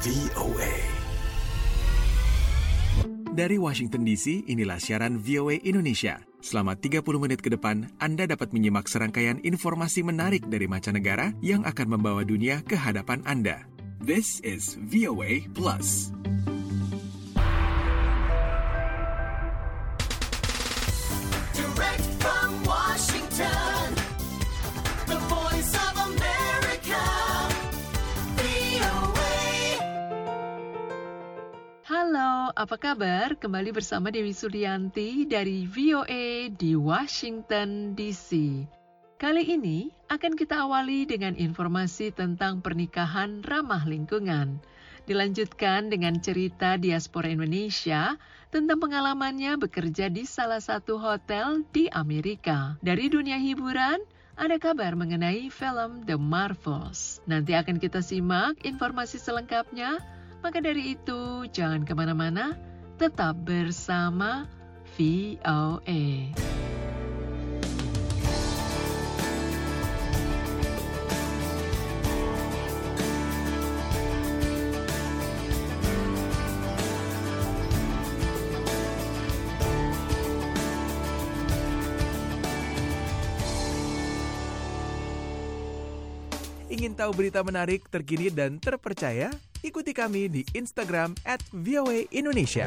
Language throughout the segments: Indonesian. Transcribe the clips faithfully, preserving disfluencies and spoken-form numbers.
V O A. Dari Washington D C, inilah siaran V O A Indonesia. Selama tiga puluh menit ke depan, Anda dapat menyimak serangkaian informasi menarik dari mancanegara yang akan membawa dunia ke hadapan Anda. This is V O A Plus. Direct from Washington, the voice of America, V O A. Halo, apa kabar? Kembali bersama Dewi Suryanti dari V O A di Washington D C. Kali ini akan kita awali dengan informasi tentang pernikahan ramah lingkungan. Dilanjutkan dengan cerita diaspora Indonesia tentang pengalamannya bekerja di salah satu hotel di Amerika. Dari dunia hiburan, ada kabar mengenai film The Marvels. Nanti akan kita simak informasi selengkapnya. Maka dari itu, jangan kemana-mana, tetap bersama V O A. Ingin tahu berita menarik, terkini, dan terpercaya? Ikuti kami di Instagram at V O A Indonesia.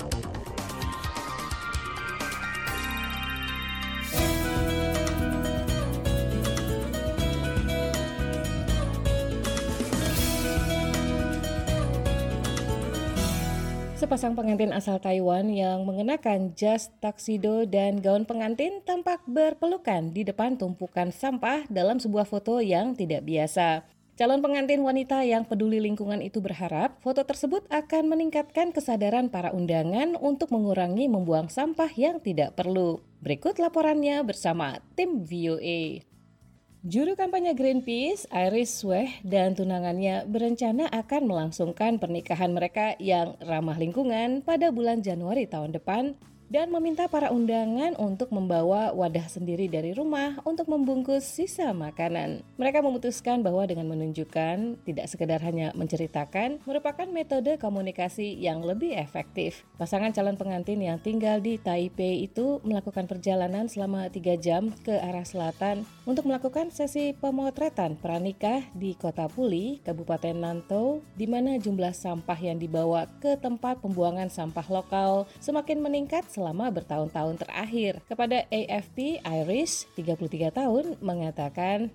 Sepasang pengantin asal Taiwan yang mengenakan jas tuxedo dan gaun pengantin tampak berpelukan di depan tumpukan sampah dalam sebuah foto yang tidak biasa. Calon pengantin wanita yang peduli lingkungan itu berharap foto tersebut akan meningkatkan kesadaran para undangan untuk mengurangi membuang sampah yang tidak perlu. Berikut laporannya bersama tim V O A. Juru kampanye Greenpeace, Iris Sweh, dan tunangannya berencana akan melangsungkan pernikahan mereka yang ramah lingkungan pada bulan Januari tahun depan dan meminta para undangan untuk membawa wadah sendiri dari rumah untuk membungkus sisa makanan. Mereka memutuskan bahwa dengan menunjukkan, tidak sekedar hanya menceritakan, merupakan metode komunikasi yang lebih efektif. Pasangan calon pengantin yang tinggal di Taipei itu melakukan perjalanan selama tiga jam ke arah selatan untuk melakukan sesi pemotretan pranikah di Kota Puli, Kabupaten Nantou, di mana jumlah sampah yang dibawa ke tempat pembuangan sampah lokal semakin meningkat selama bertahun-tahun terakhir. Kepada A F P, Iris, tiga puluh tiga tahun, mengatakan,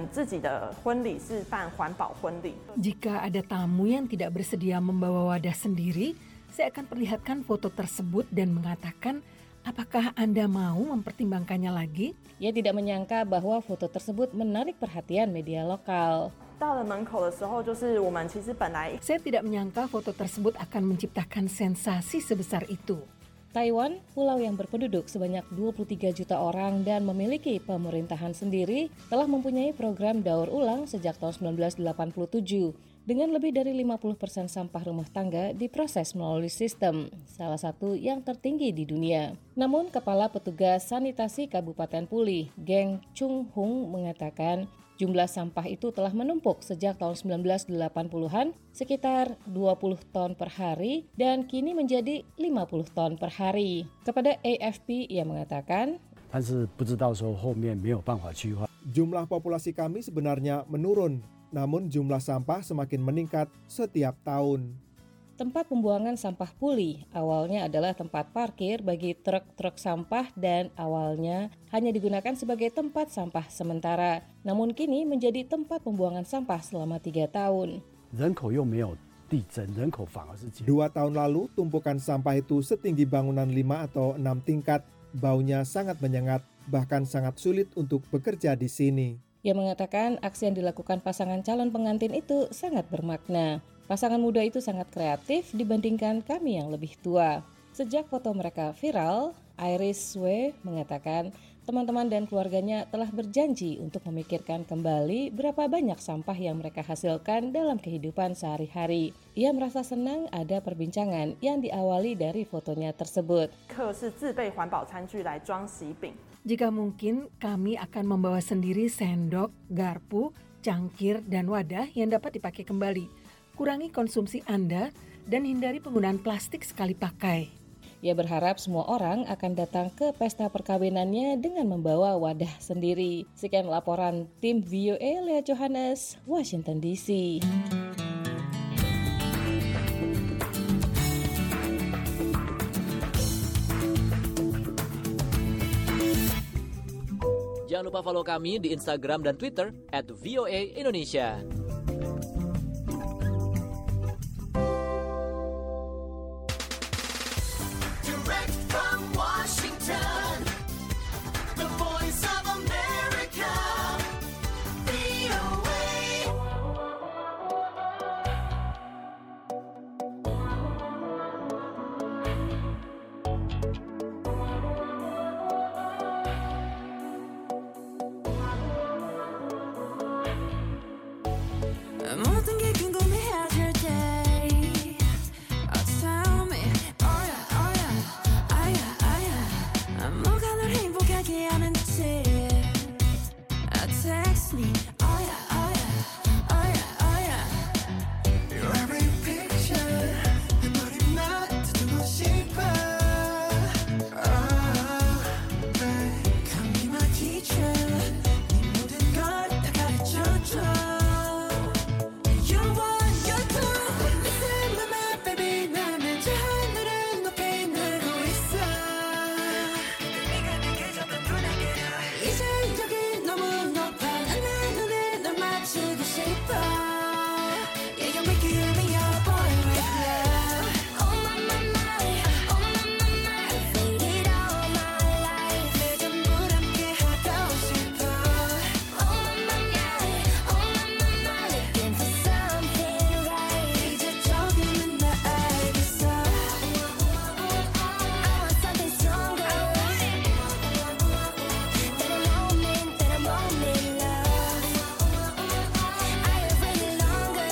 jika ada tamu yang tidak bersedia membawa wadah sendiri, saya akan perlihatkan foto tersebut dan mengatakan, apakah Anda mau mempertimbangkannya lagi? Ia tidak menyangka bahwa foto tersebut menarik perhatian media lokal. Saya tidak menyangka foto tersebut akan menciptakan sensasi sebesar itu. Taiwan, pulau yang berpenduduk sebanyak dua puluh tiga juta orang dan memiliki pemerintahan sendiri, telah mempunyai program daur ulang sejak tahun sembilan belas delapan puluh tujuh. Dengan lebih dari lima puluh persen sampah rumah tangga diproses melalui sistem, salah satu yang tertinggi di dunia. Namun, Kepala Petugas Sanitasi Kabupaten Puli, Geng Chung Hung, mengatakan jumlah sampah itu telah menumpuk sejak tahun sembilan belas delapan puluhan, sekitar dua puluh ton per hari, dan kini menjadi lima puluh ton per hari. Kepada A F P, ia mengatakan, jumlah populasi kami sebenarnya menurun, namun jumlah sampah semakin meningkat setiap tahun. Tempat pembuangan sampah Puli awalnya adalah tempat parkir bagi truk-truk sampah dan awalnya hanya digunakan sebagai tempat sampah sementara. Namun kini menjadi tempat pembuangan sampah selama tiga tahun. Dua tahun lalu, tumpukan sampah itu setinggi bangunan lima atau enam tingkat. Baunya sangat menyengat, bahkan sangat sulit untuk bekerja di sini. Ia mengatakan aksi yang dilakukan pasangan calon pengantin itu sangat bermakna. Pasangan muda itu sangat kreatif dibandingkan kami yang lebih tua. Sejak foto mereka viral, Iris Swee mengatakan teman-teman dan keluarganya telah berjanji untuk memikirkan kembali berapa banyak sampah yang mereka hasilkan dalam kehidupan sehari-hari. Ia merasa senang ada perbincangan yang diawali dari fotonya tersebut. Jika mungkin, kami akan membawa sendiri sendok, garpu, cangkir, dan wadah yang dapat dipakai kembali. kurangi konsumsi Anda, dan hindari penggunaan plastik sekali pakai. Ia berharap semua orang akan datang ke pesta perkawinannya dengan membawa wadah sendiri. Sekian laporan tim V O A Lea Johannes, Washington D C. Jangan lupa follow kami di Instagram dan Twitter at V O A Indonesia. Direct from Washington, the voice of America, V O A. 모든 게 궁금해하실 때 Oh tell me Oh yeah oh yeah Oh yeah oh yeah 뭐가 널 행복하게 하는지 Oh text me Oh yeah oh yeah Oh yeah oh yeah Your every picture, 내 머리만 듣고 싶어. Oh, babe, Come be my teacher 네 모든 걸 다 가르쳐줘 You're one, you're two Listen to my baby 나는 저 하늘을 높이 날고 있어 네가 내게 줬던 눈에게로 이제 여기 너무 높아 내 눈에 널 맞추고 싶어 Yeah, you make it me your boy with love Oh my, my, my Oh my, my, my I've waited all my life 내 전부 함께 하고 싶어 Oh my, my, my Oh my, my, my Looking for something right 이제 조금은 나 알겠어 I want something stronger That a moment, that a moment love I have waited longer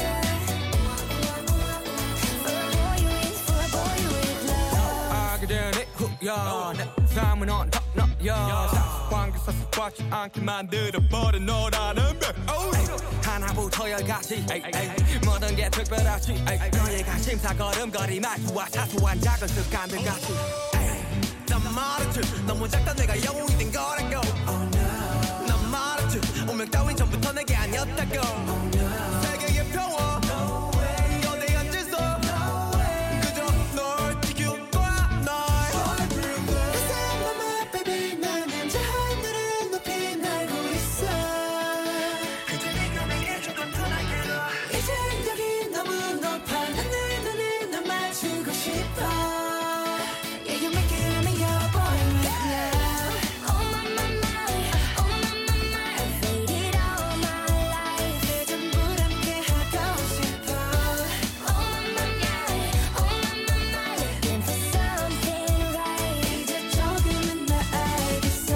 For a boy with, for a boy with love 알게 되니 후야 내 삶은 언덕너야 사관계 사슬하지 않게 만들어버린 너라는 백 하나부터 열까지 모든 게 특별하지 너의 관심사 걸음걸이 말투와 사소한 작은 습관들같이 난 말했지 너무 작다 내가 영웅이 된 거라고 난 말했지 운명 따윈 전부터 내게 아니었다고 세계의 평화 너네 앉아서 그저 널 지킬 거야 널 Listen to my baby 나는 저 하늘을 높이 날고 있어 그저 네가 내게 줬던 편하게로 이제 여기 너무 높아 내 눈에 널 맞추고 싶어 Yeah, you make it me your boy with love Oh my, my, my Oh my, my, my I've waited all my life 내 전부 함께 하고 싶어 Oh my, my, my Oh my, my, my Looking for something right 이제 조금은 나 알겠어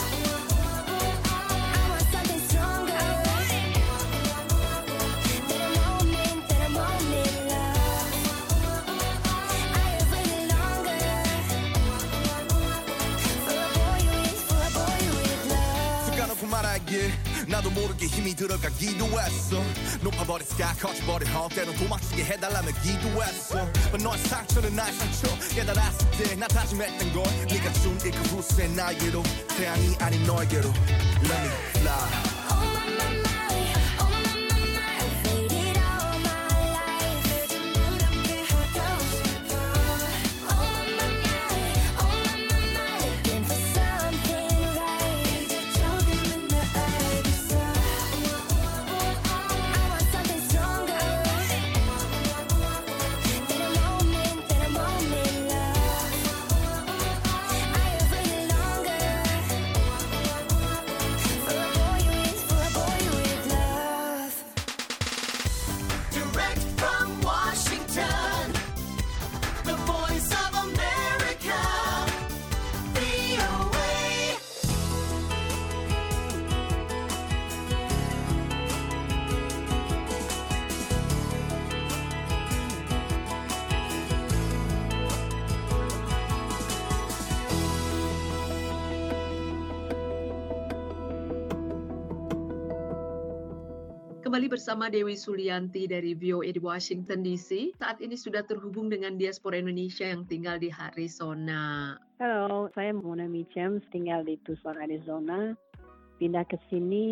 I want something stronger That a moment, that a moment love I have waited longer For a boy with, for a boy with love 습관없고 말하길 나도 모르게 힘이 들어가기도 했어 높아버린 스카 커져버린 헛 때론 도망치게 해달라며 기도했어 But 너의 상처는 나의 상처 깨달았을 때 나 다짐했던 걸 네가 준 이 그 후세 나에게로 태양이 아닌 너에게로 Let me fly Oh my, my, my Oh my, my, my I've waited all my life 내 전부 함께 하고 싶어 Oh my, my, my Oh my, my, my Looking for something right 이제 조금은 나 알겠어 I want something stronger That a moment, that a moment love I have waited longer For a boy with, Kembali bersama Dewi Sulianti dari V O A di Washington D C. Saat ini sudah terhubung dengan diaspora Indonesia yang tinggal di Arizona. Halo, saya Mona Mitchem, tinggal di Tucson, Arizona. Pindah ke sini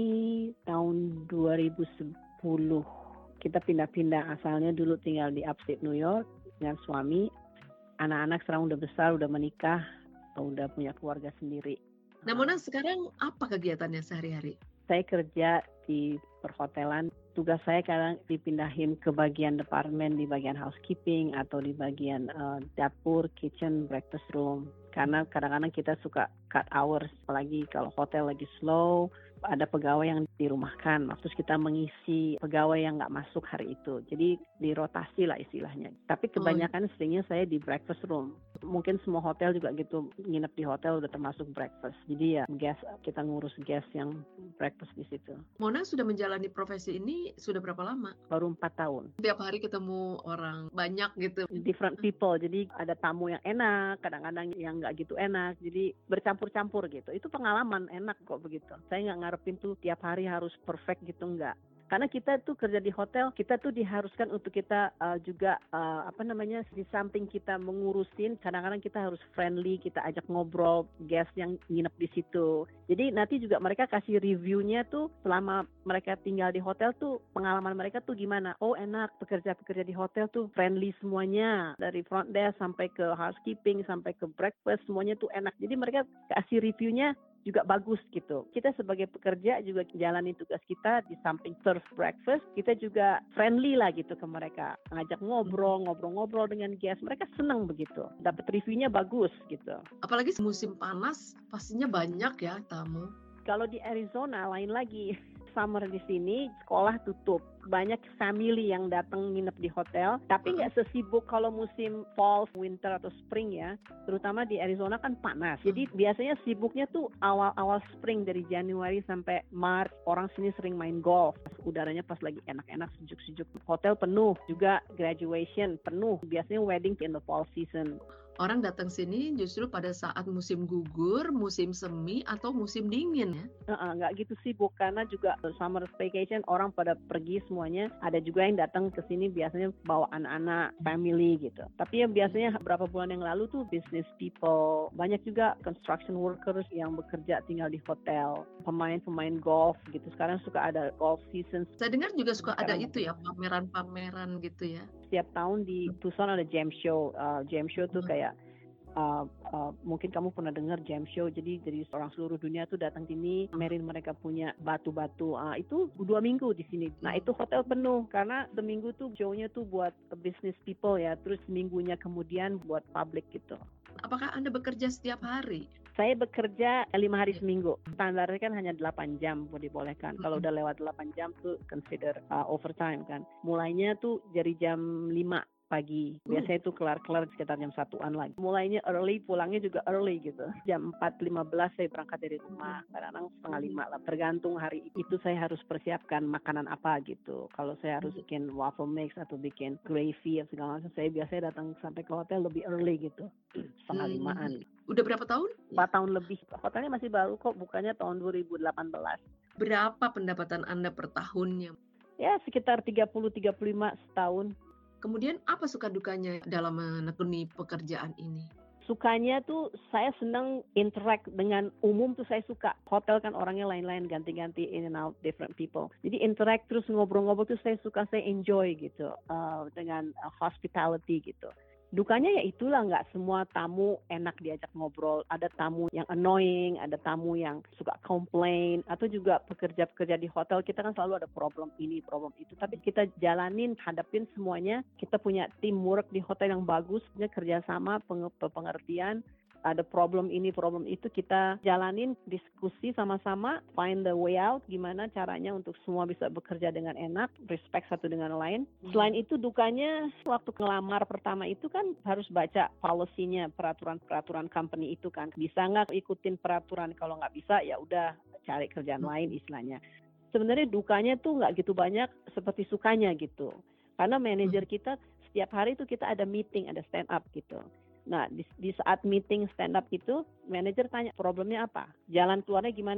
tahun dua ribu sepuluh. Kita pindah-pindah, asalnya dulu tinggal di upstate New York dengan suami. Anak-anak sekarang udah besar, udah menikah, udah punya keluarga sendiri. Nah, Mona, sekarang apa kegiatannya sehari-hari? Saya kerja di perhotelan. Tugas saya kadang dipindahin ke bagian departemen, di bagian housekeeping atau di bagian uh, dapur, kitchen, breakfast room. Karena kadang-kadang kita suka cut hours, apalagi kalau hotel lagi slow, ada pegawai yang dirumahkan, terus kita mengisi pegawai yang nggak masuk hari itu. Jadi dirotasi lah istilahnya. Tapi kebanyakan seringnya saya di breakfast room. Mungkin semua hotel juga gitu, nginep di hotel udah termasuk breakfast. Jadi ya guest, kita ngurus guest yang breakfast di situ. Mona sudah menjalani profesi ini sudah berapa lama? Baru empat tahun. Tiap hari ketemu orang banyak gitu. Different people, jadi ada tamu yang enak, kadang-kadang yang nggak gitu enak. Jadi bercampur-campur gitu. Itu pengalaman enak kok begitu. Saya nggak ngarepin tuh tiap hari harus perfect gitu, enggak. Karena kita tuh kerja di hotel, kita tuh diharuskan untuk kita uh, juga uh, apa namanya, di samping kita mengurusin, kadang-kadang kita harus friendly, kita ajak ngobrol guest yang nginep di situ. Jadi nanti juga mereka kasih reviewnya tuh selama mereka tinggal di hotel tuh, pengalaman mereka tuh gimana. Oh enak, pekerja-pekerja di hotel tuh friendly semuanya, dari front desk sampai ke housekeeping sampai ke breakfast semuanya tuh enak. Jadi mereka kasih reviewnya juga bagus gitu. Kita sebagai pekerja juga jalani tugas kita, di samping serve breakfast, kita juga friendly lah gitu ke mereka. Ngajak ngobrol, ngobrol-ngobrol dengan guest. Mereka senang begitu. Dapat reviewnya bagus gitu. Apalagi musim panas, pastinya banyak ya tamu. Kalau di Arizona lain lagi. Summer di sini, sekolah tutup. Banyak family yang datang nginep di hotel, tapi nggak sesibuk kalau musim fall, winter, atau spring ya. Terutama di Arizona kan panas. Jadi biasanya sibuknya tuh awal-awal spring, dari Januari sampai Maret. Orang sini sering main golf. Udaranya pas lagi enak-enak, sejuk-sejuk. Hotel penuh, juga graduation penuh. Biasanya wedding in the fall season. Orang datang sini justru pada saat musim gugur, musim semi, atau musim dingin ya? Uh-uh, nggak gitu sibuk, karena juga summer vacation orang pada pergi semuanya. Ada juga yang datang ke sini biasanya bawa anak-anak, family gitu. Tapi yang biasanya beberapa bulan yang lalu tuh business people. Banyak juga construction workers yang bekerja tinggal di hotel. Pemain-pemain golf gitu. Sekarang suka ada golf season. Saya dengar juga suka Sekarang ada itu ya, pameran-pameran gitu ya. Setiap tahun di Tucson ada jam show. Uh, jam show tuh kayak Uh, uh, mungkin kamu pernah dengar jam show, jadi dari orang seluruh dunia tuh datang sini, pamerin mereka punya batu-batu. Uh, itu dua minggu di sini. Nah itu hotel penuh karena seminggu tuh show-nya tuh buat business people ya, terus seminggunya kemudian buat public gitu. Apakah Anda bekerja setiap hari? Saya bekerja lima hari seminggu. Standarnya kan hanya delapan jam dibolehkan. Kalau udah lewat delapan jam tuh consider uh, overtime kan. Mulainya tuh dari jam lima pagi. Biasanya itu kelar-kelar sekitar jam satuan lagi. Mulainya early, pulangnya juga early gitu. Jam empat lima belas saya berangkat dari rumah. Kadang-kadang setengah lima lah. Tergantung hari itu saya harus persiapkan makanan apa gitu. Kalau saya harus bikin waffle mix atau bikin gravy atau segala macam, saya biasanya datang sampai ke hotel lebih early gitu. Setengah hmm. limaan. Udah berapa tahun? empat tahun lebih. Hotelnya masih baru kok, bukannya tahun dua ribu delapan belas. Berapa pendapatan Anda per tahunnya? Ya sekitar tiga puluh sampai tiga puluh lima setahun. Kemudian apa suka dukanya dalam menekuni pekerjaan ini? Sukanya tuh saya senang interact dengan umum tuh saya suka. Hotel kan orangnya lain-lain, ganti-ganti in and out different people. Jadi interact terus ngobrol-ngobrol tuh saya suka, saya enjoy gitu uh, dengan uh, hospitality gitu. Dukanya ya itulah, nggak semua tamu enak diajak ngobrol. Ada tamu yang annoying, ada tamu yang suka complain, atau juga pekerja-pekerja di hotel kita kan selalu ada problem ini, problem itu. Tapi kita jalanin, hadapin semuanya. Kita punya teamwork di hotel yang bagus, punya kerjasama, pengertian. Ada problem ini, problem itu, kita jalanin, diskusi sama-sama, find the way out, gimana caranya untuk semua bisa bekerja dengan enak, respect satu dengan lain. Selain itu dukanya, waktu ngelamar pertama itu kan harus baca policy-nya, peraturan-peraturan company itu kan. Bisa nggak ikutin peraturan, kalau nggak bisa ya udah cari kerjaan lain istilahnya. Sebenarnya dukanya tuh nggak gitu banyak seperti sukanya gitu. Karena manajer kita setiap hari itu kita ada meeting, ada stand up gitu. Nah, di, di saat meeting stand up itu, manajer tanya problemnya apa, jalan keluarnya gimana.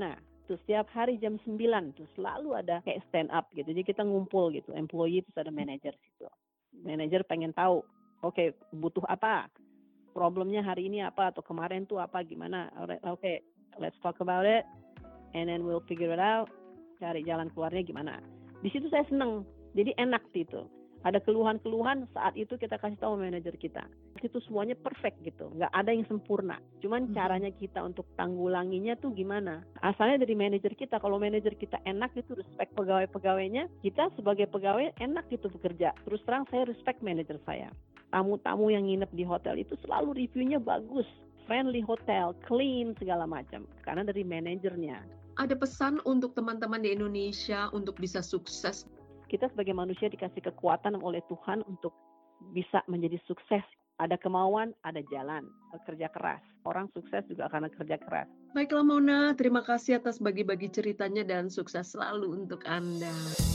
tuh setiap hari jam sembilan tuh selalu ada kayak stand up gitu. Jadi kita ngumpul gitu, employee terus ada manajer situ. Manajer pengen tahu, oke okay, butuh apa? Problemnya hari ini apa atau kemarin tuh apa gimana? Oke, okay, let's talk about it and then we'll figure it out. Cari jalan keluarnya gimana. Di situ saya seneng. Jadi enak gitu. Ada keluhan-keluhan saat itu kita kasih tahu manajer kita. Itu semuanya perfect gitu. Nggak ada yang sempurna. Cuman hmm. caranya kita untuk tanggulanginya tuh gimana. Asalnya dari manajer kita. Kalau manajer kita enak gitu, respect pegawai-pegawainya. Kita sebagai pegawai enak gitu bekerja. Terus terang saya respect manajer saya. Tamu-tamu yang nginep di hotel itu selalu reviewnya bagus. Friendly hotel, clean, segala macam. Karena dari manajernya. Ada pesan untuk teman-teman di Indonesia untuk bisa sukses? Kita sebagai manusia dikasih kekuatan oleh Tuhan untuk bisa menjadi sukses. Ada kemauan, ada jalan. Kerja keras. Orang sukses juga karena kerja keras. Baiklah Mona, terima kasih atas bagi-bagi ceritanya dan sukses selalu untuk Anda.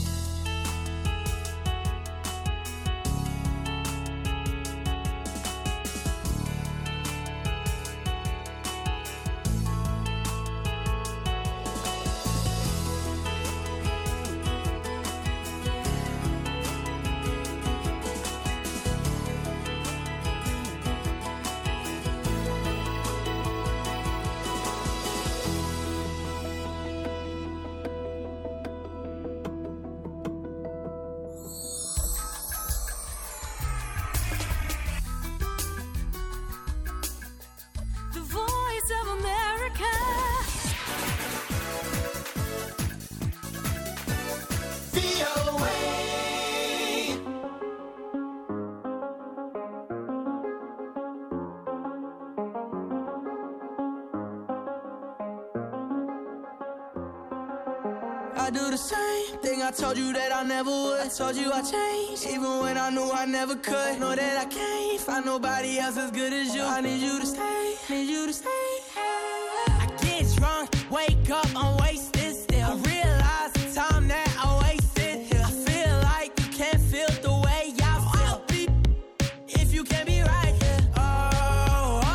I do the same thing I told you that I never would. I told you I changed, even when I knew I never could. Know that I can't find nobody else as good as you. I need you to stay, need you to stay. I get drunk, wake up, I'm wasted still. I realize the time that I wasted here. I feel like you can't feel the way I feel. I'll be if you can't be right here. Oh, oh,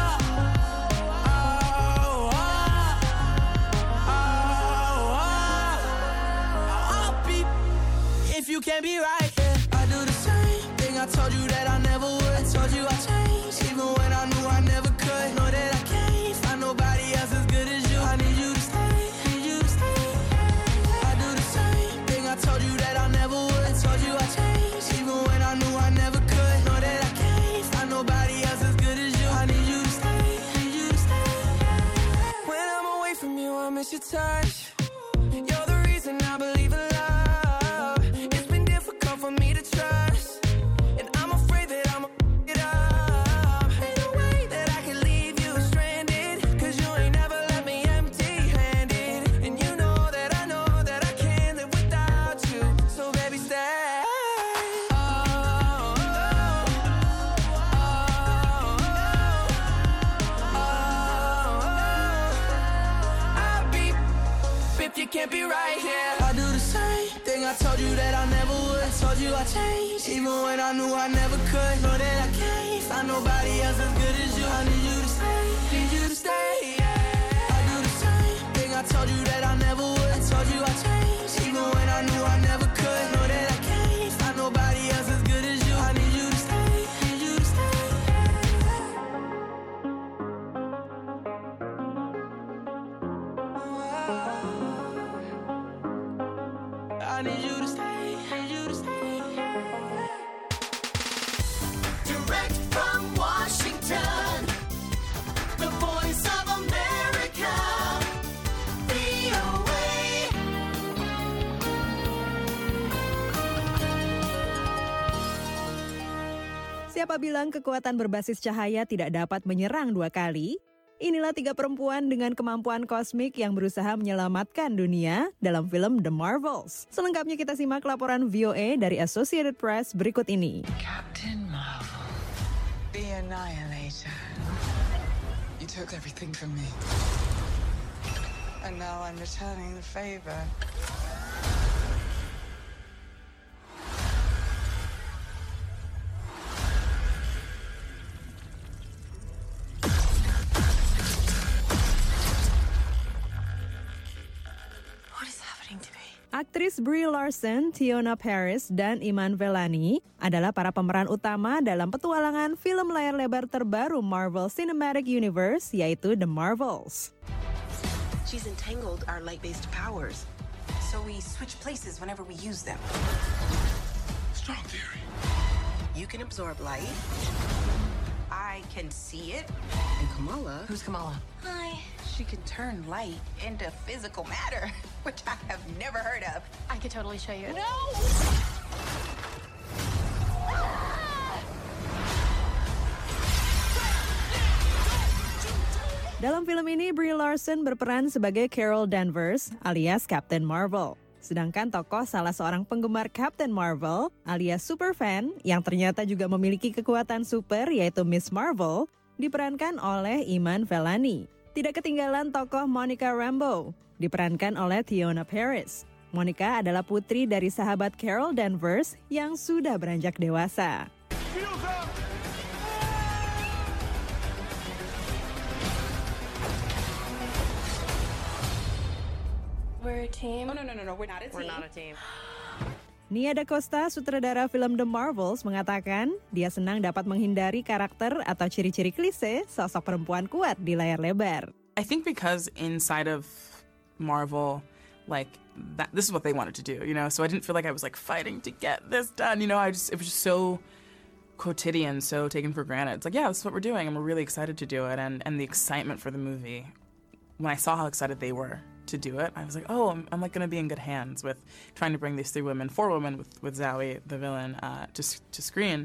oh, oh, oh, oh. I'll be if you can't be right here. I do the same thing I told you that I never would. I told you I changed, even when I knew I never could. Know that I can't find nobody else as good as you. I need you to stay, need you to stay. I do the same thing I told you that I never would. I told you I changed, even when I knew I never could. Know that I can't find nobody else as good as you. I need you to stay, need you to stay. When I'm away from you, I miss your touch. You're the reason I believe in love. It's been difficult for me to trust, and I'm afraid that I'm a it up. Ain't no way that I can leave you stranded, cause you ain't never left me empty-handed. And you know that I know that I can't live without you. So baby, stay. Oh, oh, oh, oh, oh. I'll be if you can't be right here. I do the same thing I told you that I never would. I told you I changed, even when I knew I never could. Know that I can't find nobody else as good as you. I need you to stay, need you to stay. I do the same thing I told you that I never would. I told you I changed, even when I knew I never could. Know that I can't find nobody else as good as you. I need you to stay, need you to stay. I need you to stay, need you to stay. Direct from Washington, the voice of America, V O A. Siapa bilang kekuatan berbasis cahaya tidak dapat menyerang dua kali? Inilah tiga perempuan dengan kemampuan kosmik yang berusaha menyelamatkan dunia dalam film The Marvels. Selengkapnya kita simak laporan V O A dari Associated Press berikut ini. Captain Marvel, the Annihilator. You took everything from me. And now I'm returning the favor. Aktris Brie Larson, Teyonah Parris, dan Iman Vellani adalah para pemeran utama dalam petualangan film layar lebar terbaru Marvel Cinematic Universe, yaitu The Marvels. She's entangled our light-based powers, so we switch places whenever we use them. Strong theory. You can absorb light. I can see it. And Kamala... Who's Kamala? Hi. She can turn light into physical matter, which I have never heard of. I could totally show you. No! Dalam film ini, Brie Larson berperan sebagai Carol Danvers alias Captain Marvel. Sedangkan tokoh salah seorang penggemar Captain Marvel alias superfan yang ternyata juga memiliki kekuatan super yaitu Miss Marvel diperankan oleh Iman Vellani. Tidak ketinggalan tokoh Monica Rambeau diperankan oleh Teyonah Parris. Monica adalah putri dari sahabat Carol Danvers yang sudah beranjak dewasa. We're a team. Oh, no, no, no, no. We're not a team. We're not a team. Nia Da Costa, sutradara film The Marvels, mengatakan dia senang dapat menghindari karakter atau ciri-ciri klise sosok perempuan kuat di layar lebar. I think because inside of Marvel, like, that, this is what they wanted to do, you know? So I didn't feel like I was, like, fighting to get this done, you know? I just, it was just so quotidian, so taken for granted. It's like, yeah, this is what we're doing, and we're really excited to do it, and, and the excitement for the movie, when I saw how excited they were to do it, I was like, oh, I'm, I'm like going to be in good hands with trying to bring these three women, four women with, with Zoe, the villain, uh, to to screen.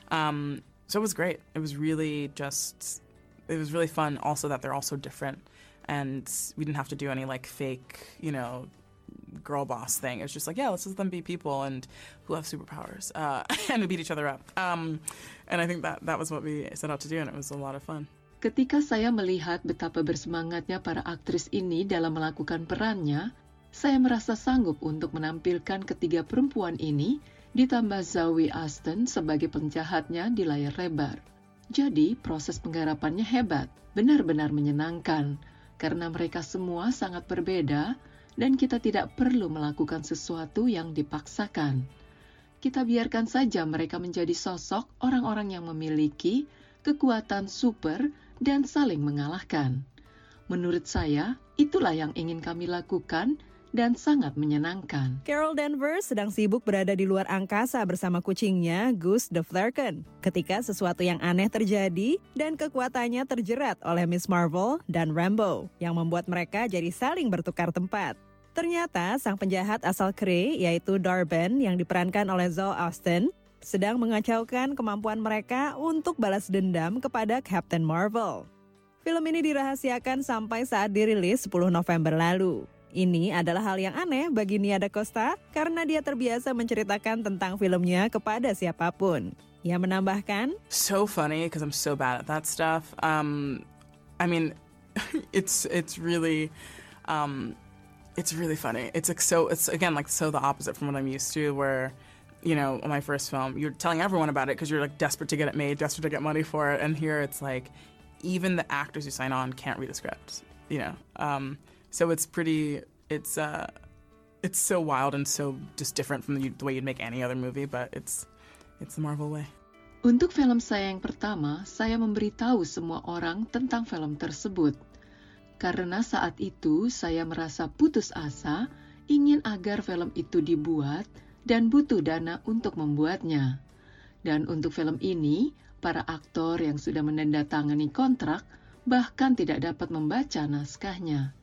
Um, so it was great. It was really just, it was really fun also that they're all so different. And we didn't have to do any like fake, you know, girl boss thing. It was just like, yeah, let's let them be people and who have superpowers uh, and beat each other up. Um, and I think that, that was what we set out to do, and it was a lot of fun. Ketika saya melihat betapa bersemangatnya para aktris ini dalam melakukan perannya, saya merasa sanggup untuk menampilkan ketiga perempuan ini ditambah Zoe Aston sebagai penjahatnya di layar lebar. Jadi, proses penggarapannya hebat, benar-benar menyenangkan, karena mereka semua sangat berbeda dan kita tidak perlu melakukan sesuatu yang dipaksakan. Kita biarkan saja mereka menjadi sosok orang-orang yang memiliki kekuatan super dan saling mengalahkan. Menurut saya, itulah yang ingin kami lakukan dan sangat menyenangkan. Carol Danvers sedang sibuk berada di luar angkasa bersama kucingnya, Gus the Flerken, ketika sesuatu yang aneh terjadi dan kekuatannya terjerat oleh Miss Marvel dan Rambeau, yang membuat mereka jadi saling bertukar tempat. Ternyata sang penjahat asal Kree, yaitu Dar-Benn yang diperankan oleh Zoe Aston, sedang mengacaukan kemampuan mereka untuk balas dendam kepada Captain Marvel. Film ini dirahasiakan sampai saat dirilis sepuluh November lalu. Ini adalah hal yang aneh bagi Nia Da Costa karena dia terbiasa menceritakan tentang filmnya kepada siapapun. Ia menambahkan, so funny because I'm so bad at that stuff. Um, I mean, it's it's really, um, it's really funny. It's like so. It's again like so the opposite from what I'm used to, where, you know, my first film, you're telling everyone about it because you're like desperate to get it made, desperate to get money for it. And here it's like, even the actors who sign on can't read the script, you know? Um, so it's pretty, it's uh, it's so wild and so just different from the, the way you'd make any other movie, but it's, it's the Marvel way. Untuk film saya yang pertama, saya memberitahu semua orang tentang film tersebut. Karena saat itu saya merasa putus asa, ingin agar film itu dibuat, dan butuh dana untuk membuatnya. Dan untuk film ini, para aktor yang sudah menandatangani kontrak bahkan tidak dapat membaca naskahnya.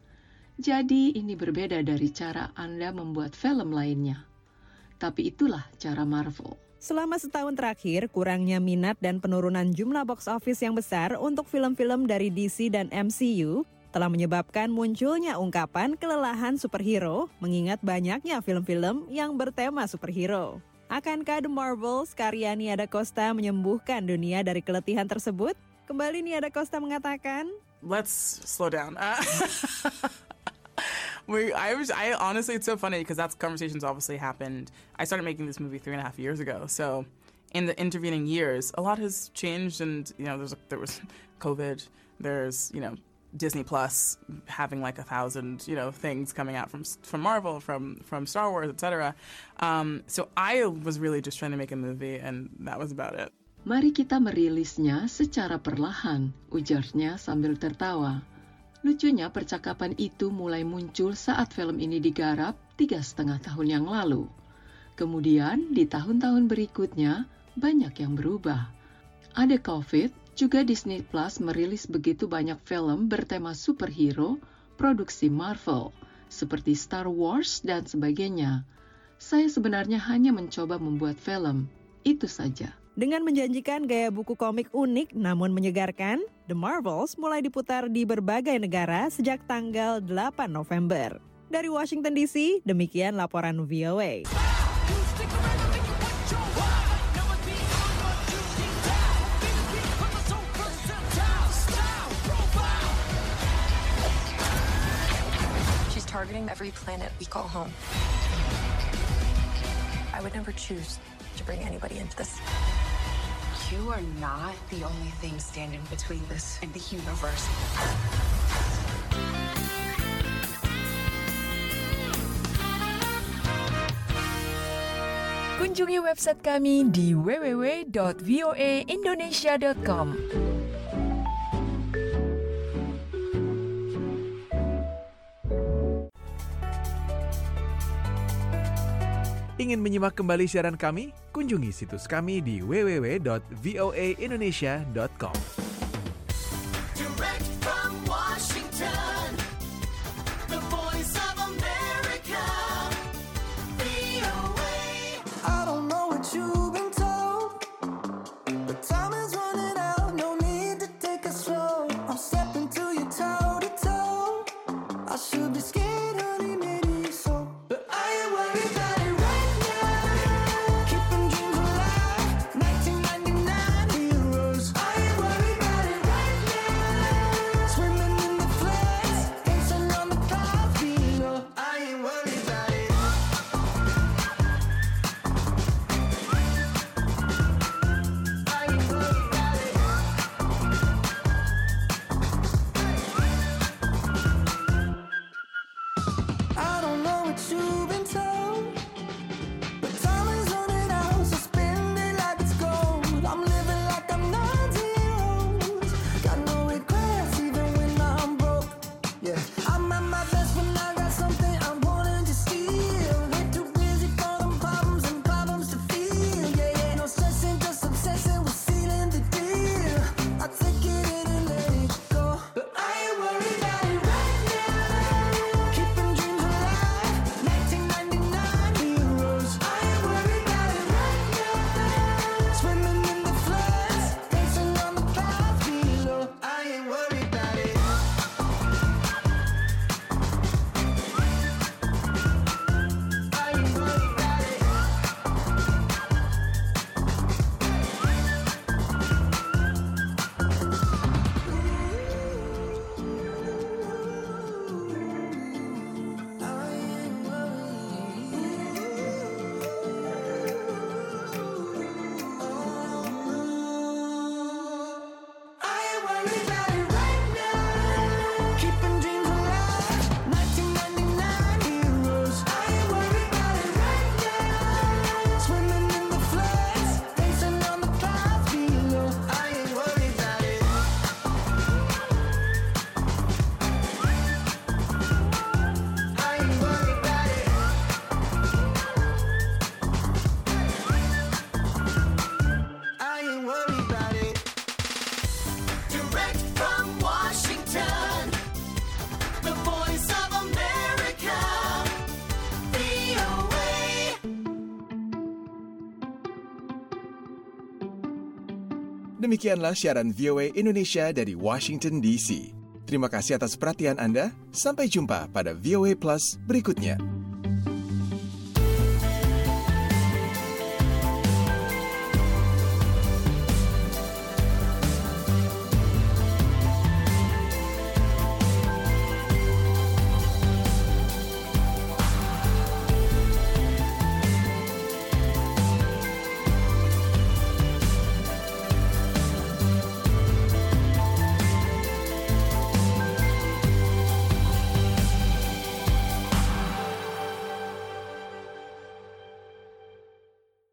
Jadi ini berbeda dari cara Anda membuat film lainnya. Tapi itulah cara Marvel. Selama setahun terakhir, kurangnya minat dan penurunan jumlah box office yang besar untuk film-film dari D C dan M C U telah menyebabkan munculnya ungkapan kelelahan superhero mengingat banyaknya film-film yang bertema superhero. Akankah The Marvels karya Nia Da Costa menyembuhkan dunia dari keletihan tersebut? Kembali Nia Da Costa mengatakan, let's slow down. Uh, we, I was, I honestly, it's so funny because that conversations obviously happened. I started making this movie three and a half years ago, so in the intervening years, a lot has changed, and you know, there's a, there was COVID, there's you know. Disney Plus having like a thousand, you know, things coming out from from Marvel, from from Star Wars, et cetera. Um, so I was really just trying to make a movie, and that was about it. Mari kita merilisnya secara perlahan, ujarnya sambil tertawa. Lucunya percakapan itu mulai muncul saat film ini digarap tiga setengah tahun yang lalu. Kemudian di tahun-tahun berikutnya banyak yang berubah. Ada COVID, juga Disney Plus merilis begitu banyak film bertema superhero produksi Marvel, seperti Star Wars dan sebagainya. Saya sebenarnya hanya mencoba membuat film, itu saja. Dengan menjanjikan gaya buku komik unik namun menyegarkan, The Marvels mulai diputar di berbagai negara sejak tanggal delapan November. Dari Washington D C, demikian laporan V O A. Targeting every planet we call home. I would never choose to bring anybody into this. You are not the only thing standing between this and the universe. Kunjungi website kami di w w w dot v o a indonesia dot com. Ingin menyimak kembali siaran kami? Kunjungi situs kami di w w w dot v o a indonesia dot com. Direct from Washington, the voice of America, V O A. I don't know what you've been told, but time is running out, no need to take it slow. I'm stepping to you toe to toe. I should be scared, honey, maybe so, but I ain't worried about it. Demikianlah siaran V O A Indonesia dari Washington D C. Terima kasih atas perhatian Anda. Sampai jumpa pada V O A Plus berikutnya.